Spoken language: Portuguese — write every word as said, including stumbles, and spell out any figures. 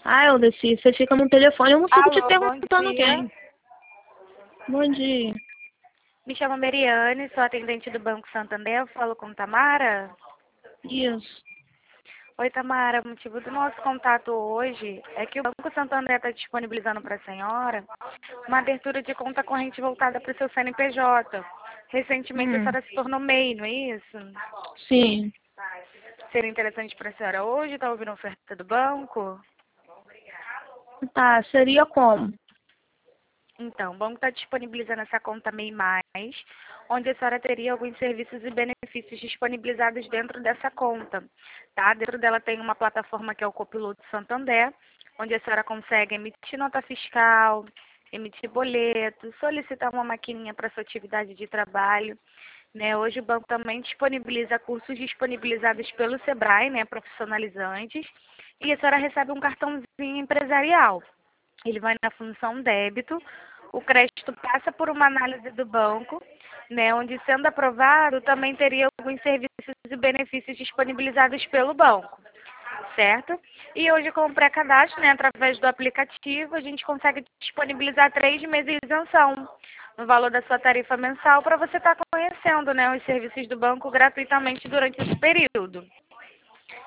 Ah, Eudeci, você fica no telefone, eu não fico te Alô, bom perguntando dia. quem. Bom dia. Me chamo Mariane, sou atendente do Banco Santander. Eu falo com Tamara. Isso. Oi, Tamara. O motivo do nosso contato hoje é que o Banco Santander está disponibilizando para a senhora uma abertura de conta corrente voltada para o seu C N P J. Recentemente a Hum, senhora se tornou M E I, não é isso? sim. Seria interessante para a senhora hoje? Está ouvindo a oferta do banco? Tá, seria como? Então, o banco está disponibilizando essa conta M E I Mais, onde a senhora teria alguns serviços e benefícios disponibilizados dentro dessa conta, tá? Dentro dela tem uma plataforma que é o Copiloto Santander, onde a senhora consegue emitir nota fiscal, emitir boleto, solicitar uma maquininha para sua atividade de trabalho, né? Hoje o banco também disponibiliza cursos disponibilizados pelo Sebrae, né, profissionalizantes, e a senhora recebe um cartãozinho empresarial. Ele vai na função débito, o crédito passa por uma análise do banco, né, onde sendo aprovado também teria alguns serviços e benefícios disponibilizados pelo banco, certo? E hoje com o pré-cadastro, né, através do aplicativo, a gente consegue disponibilizar três meses de isenção no valor da sua tarifa mensal para você estar conhecendo, né, os serviços do banco gratuitamente durante esse período.